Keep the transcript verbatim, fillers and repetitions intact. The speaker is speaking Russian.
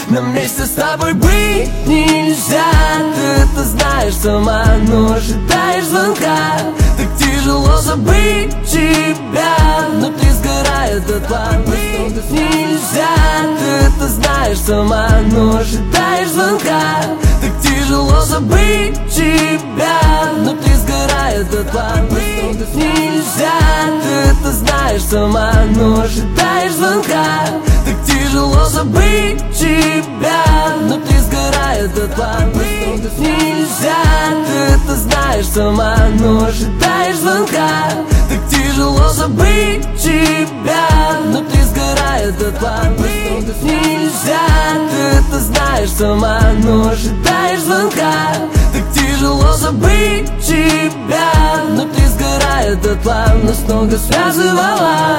Нам вместе с тобой быть нельзя. Ты это знаешь сама, но ожидаешь звонка. Так тяжело забыть тебя, внутри сгорает дотла. Быть нельзя. Ты это знаешь сама, но ожидаешь звонка. Так тяжело забыть тебя, внутри сгорает дотла. Быть нельзя. Ты это знаешь сама, но ожидаешь звонка. Так тяжело забыть тебя, внутри сгорает дотла. Быть нельзя. Ты это знаешь сама, но ожидаешь звонка. Так тяжело забыть тебя, внутри сгорает дотла. Быть нельзя. Ты это знаешь сама, но ожидаешь звонка. Так тяжело забыть тебя, внутри сгорает дотла. Нас много связывало,